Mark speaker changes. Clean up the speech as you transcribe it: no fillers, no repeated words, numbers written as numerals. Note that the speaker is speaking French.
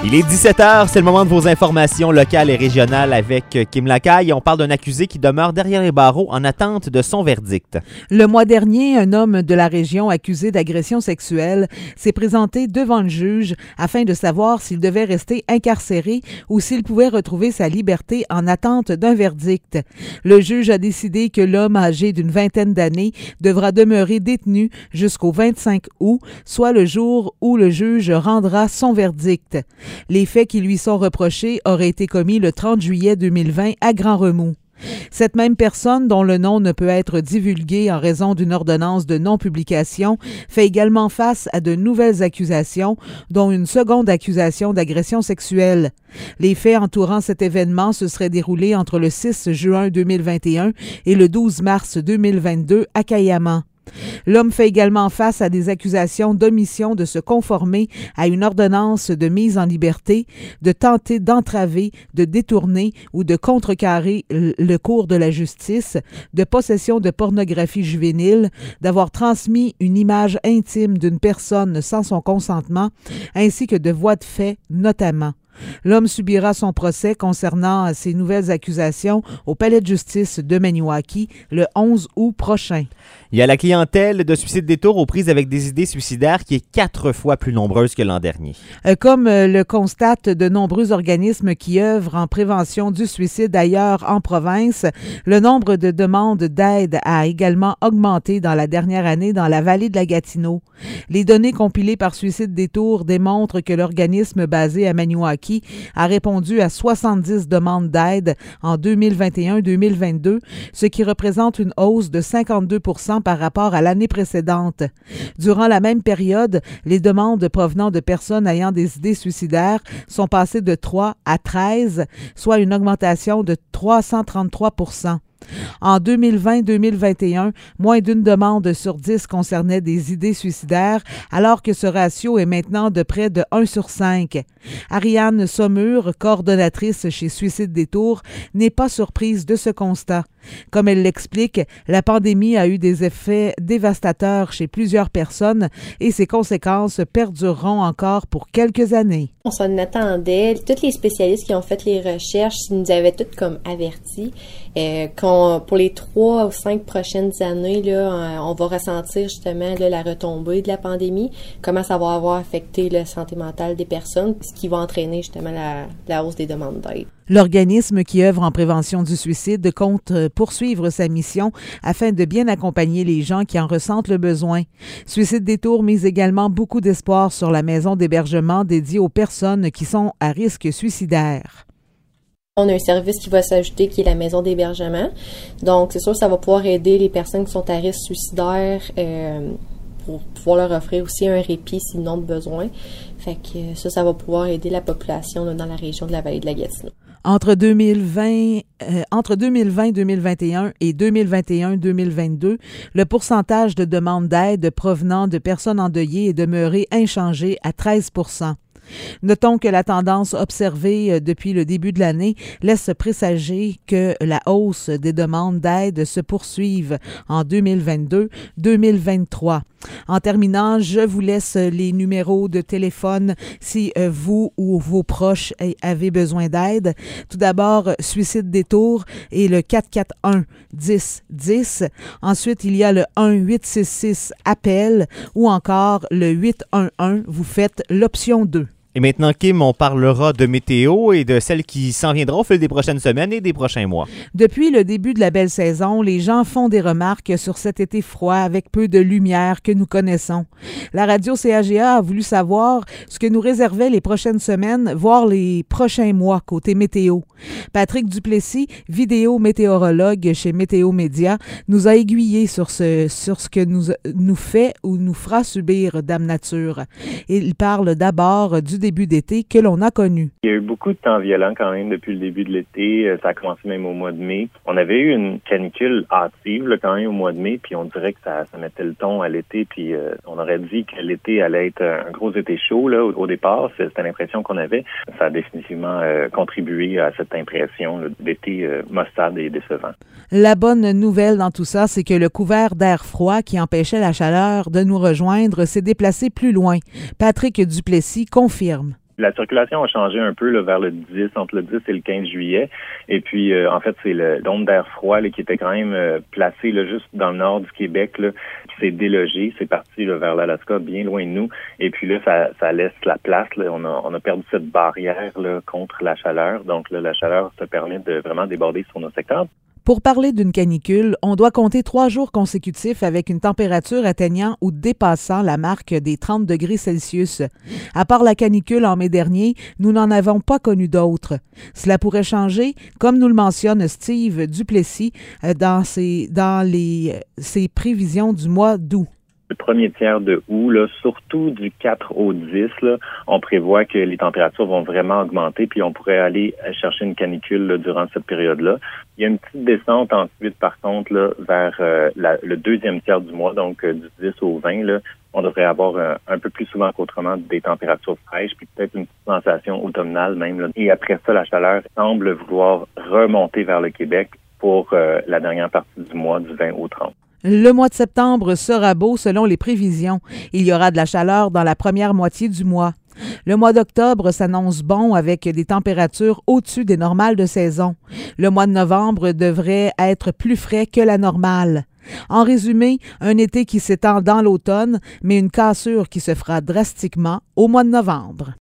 Speaker 1: Il est 17h, c'est le moment de vos informations locales et régionales avec Kim Lacaille. On parle d'un accusé qui demeure derrière les barreaux en attente de son verdict.
Speaker 2: Le mois dernier, un homme de la région accusé d'agression sexuelle s'est présenté devant le juge afin de savoir s'il devait rester incarcéré ou s'il pouvait retrouver sa liberté en attente d'un verdict. Le juge a décidé que l'homme âgé d'une vingtaine d'années devra demeurer détenu jusqu'au 25 août, soit le jour où le juge rendra son verdict. Les faits qui lui sont reprochés auraient été commis le 30 juillet 2020 à Grand Remous. Cette même personne, dont le nom ne peut être divulgué en raison d'une ordonnance de non-publication, fait également face à de nouvelles accusations, dont une seconde accusation d'agression sexuelle. Les faits entourant cet événement se seraient déroulés entre le 6 juin 2021 et le 12 mars 2022 à Cayamant. L'homme fait également face à des accusations d'omission de se conformer à une ordonnance de mise en liberté, de tenter d'entraver, de détourner ou de contrecarrer le cours de la justice, de possession de pornographie juvénile, d'avoir transmis une image intime d'une personne sans son consentement, ainsi que de voies de fait notamment. L'homme subira son procès concernant ces nouvelles accusations au palais de justice de Maniwaki le 11 août prochain.
Speaker 1: Il y a la clientèle de Suicide Détour aux prises avec des idées suicidaires qui est 4 fois plus nombreuse que l'an dernier.
Speaker 2: Comme le constatent de nombreux organismes qui œuvrent en prévention du suicide ailleurs en province, le nombre de demandes d'aide a également augmenté dans la dernière année dans la vallée de la Gatineau. Les données compilées par Suicide Détour démontrent que l'organisme basé à Maniwaki a répondu à 70 demandes d'aide en 2021-2022, ce qui représente une hausse de 52 % par rapport à l'année précédente. Durant la même période, les demandes provenant de personnes ayant des idées suicidaires sont passées de 3 à 13, soit une augmentation de 333 %. En 2020-2021, moins d'une demande sur 10 concernait des idées suicidaires, alors que ce ratio est maintenant de près de 1 sur 5. Ariane Saumur, coordonnatrice chez Suicide Détour, n'est pas surprise de ce constat. Comme elle l'explique, la pandémie a eu des effets dévastateurs chez plusieurs personnes et ses conséquences perdureront encore pour quelques années.
Speaker 3: On s'en attendait. Tous les spécialistes qui ont fait les recherches nous avaient tous comme avertis qu'on pour les 3 ou 5 prochaines années, là, on va ressentir justement là, la retombée de la pandémie, comment ça va avoir affecté la santé mentale des personnes, ce qui va entraîner justement la hausse des demandes d'aide.
Speaker 2: L'organisme qui œuvre en prévention du suicide compte poursuivre sa mission afin de bien accompagner les gens qui en ressentent le besoin. Suicide Détour mise également beaucoup d'espoir sur la maison d'hébergement dédiée aux personnes qui sont à risque suicidaire.
Speaker 3: On a un service qui va s'ajouter qui est la maison d'hébergement. Donc, c'est sûr que ça va pouvoir aider les personnes qui sont à risque suicidaire pour pouvoir leur offrir aussi un répit s'ils en ont besoin. Fait que ça va pouvoir aider la population là, dans la région de la vallée de la Gatineau.
Speaker 2: Entre 2020-2021 et 2021-2022, le pourcentage de demandes d'aide provenant de personnes endeuillées est demeuré inchangé à 13 %. Notons que la tendance observée depuis le début de l'année laisse présager que la hausse des demandes d'aide se poursuive en 2022-2023. En terminant, je vous laisse les numéros de téléphone si vous ou vos proches avez besoin d'aide. Tout d'abord, Suicide Détour et le 441-1010. Ensuite, il y a le 1-866-APPEL ou encore le 811. Vous faites l'option 2.
Speaker 1: Et maintenant, Kim, on parlera de météo et de celle qui s'en viendra au fil des prochaines semaines et des prochains mois.
Speaker 2: Depuis le début de la belle saison, les gens font des remarques sur cet été froid avec peu de lumière que nous connaissons. La radio CAGA a voulu savoir ce que nous réservaient les prochaines semaines, voire les prochains mois côté météo. Patrick Duplessis, vidéo-météorologue chez Météo Média, nous a aiguillés sur ce que nous fait ou nous fera subir Dame Nature. Il parle d'abord du début d'été que l'on a connu.
Speaker 4: Il y a eu beaucoup de temps violent quand même depuis le début de l'été. Ça a commencé même au mois de mai. On avait eu une canicule hâtive là, quand même au mois de mai, puis on dirait que ça mettait le ton à l'été, puis on aurait dit que l'été allait être un gros été chaud là, au départ. C'était l'impression qu'on avait. Ça a définitivement contribué à cette impression là, d'été maussade et décevant.
Speaker 2: La bonne nouvelle dans tout ça, c'est que le couvert d'air froid qui empêchait la chaleur de nous rejoindre s'est déplacé plus loin. Patrick Duplessis confirme.
Speaker 4: La circulation a changé un peu là, vers le 10, entre le 10 et le 15 juillet. Et puis, en fait, c'est l'onde d'air froid là, qui était quand même placée là, juste dans le nord du Québec, là, qui s'est délogé. C'est parti là, vers l'Alaska, bien loin de nous. Et puis là, ça laisse la place. Là. On a perdu cette barrière là, contre la chaleur. Donc, là, la chaleur se permet de vraiment déborder sur nos secteurs.
Speaker 2: Pour parler d'une canicule, on doit compter 3 jours consécutifs avec une température atteignant ou dépassant la marque des 30 degrés Celsius. À part la canicule en mai dernier, nous n'en avons pas connu d'autres. Cela pourrait changer, comme nous le mentionne Steve Duplessis dans ses prévisions du mois d'août.
Speaker 4: Le premier tiers de août, là, surtout du 4 au 10, là, on prévoit que les températures vont vraiment augmenter, puis on pourrait aller chercher une canicule là, durant cette période-là. Il y a une petite descente ensuite, par contre, là, vers le deuxième tiers du mois, donc du 10 au 20, là, on devrait avoir un peu plus souvent qu'autrement des températures fraîches, puis peut-être une petite sensation automnale même. Là. Et après ça, la chaleur semble vouloir remonter vers le Québec pour la dernière partie du mois, du 20 au 30.
Speaker 2: Le mois de septembre sera beau selon les prévisions. Il y aura de la chaleur dans la première moitié du mois. Le mois d'octobre s'annonce bon avec des températures au-dessus des normales de saison. Le mois de novembre devrait être plus frais que la normale. En résumé, un été qui s'étend dans l'automne, mais une cassure qui se fera drastiquement au mois de novembre.